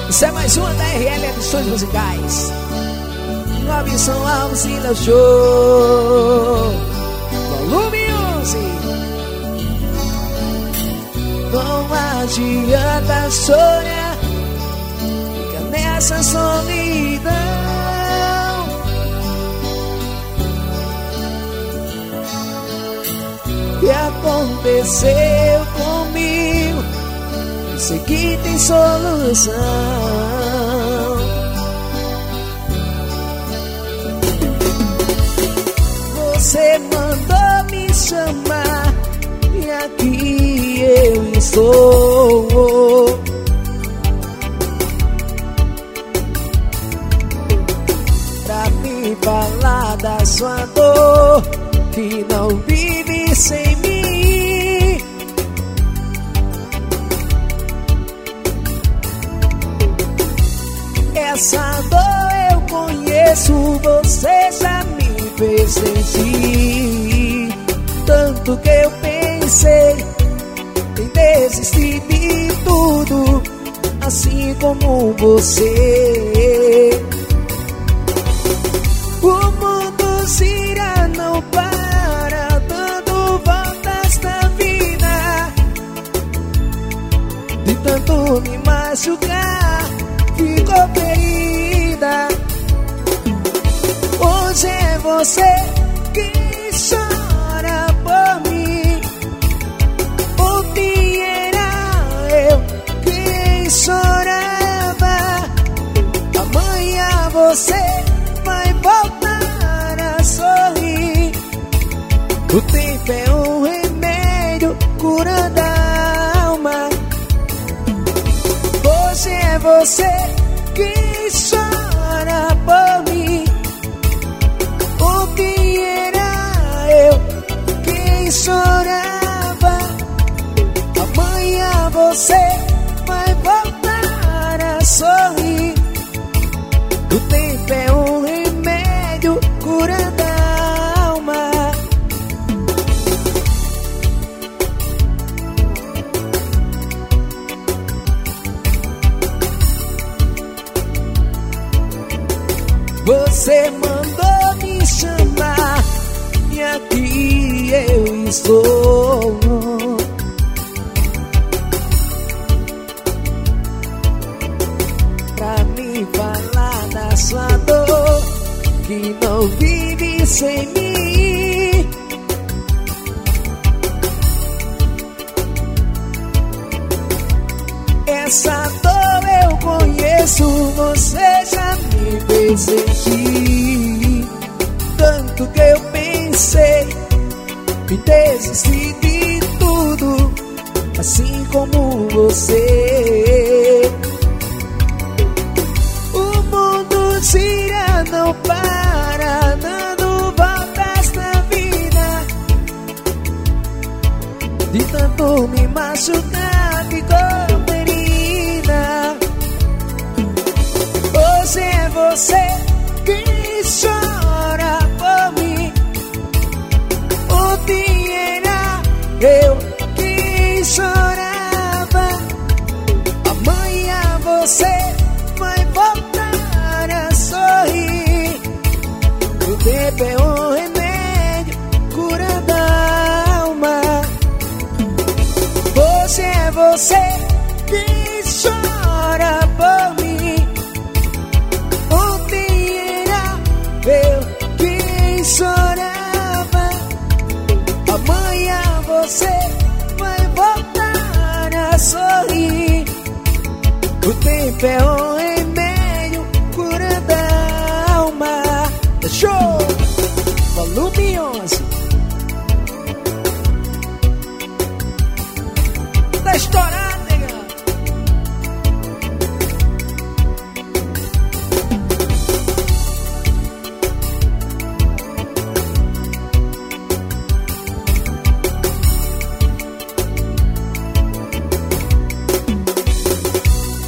Isso é mais uma da RL Edições Musicais. Nove São Alves e Léo Show, volume 11. Não adianta sonhar, fica nessa solidão. O que aconteceu comigo? Eu sei que tem solução. Você mandou me chamar e aqui eu estou. Pra me falar da sua dor, que não vive sem mim. Essa dor eu conheço, você já me fez sentir. Tanto que eu pensei em desistir de tudo, assim como você. O mundo gira, não para, dando voltas na vida. De tanto me machucar, ficou ferida. Hoje é você que chora por mim. Ontem era eu quem chorava. Amanhã você vai voltar a sorrir. O tempo é um remédio curando a alma. Hoje é você que chora por mim. Ontem era eu quem chorava. Amanhã você vai voltar a sorrir. O tempo é um remédio curando a alma. Você mandou me chamar e aqui eu estou. Pra me falar da sua dor, que não vive sem mim. Essa dor eu conheço, você já me fez sentir. Tanto que eu pensei em desistir de tudo, assim como você. O mundo gira, não para, dando voltas na vida. De tanto me machucar, ficou ferida. Hoje é você que chora por mim. Ontem era eu que chorava. Amanhã você vai voltar a sorrir. O tempo é um remédio curando a alma. Hoje é você que chora por mim. Ontem era eu quem chorava. Amanhã você vai voltar a sorrir. O tempo é um remédio curando a alma. Show! Volume 11.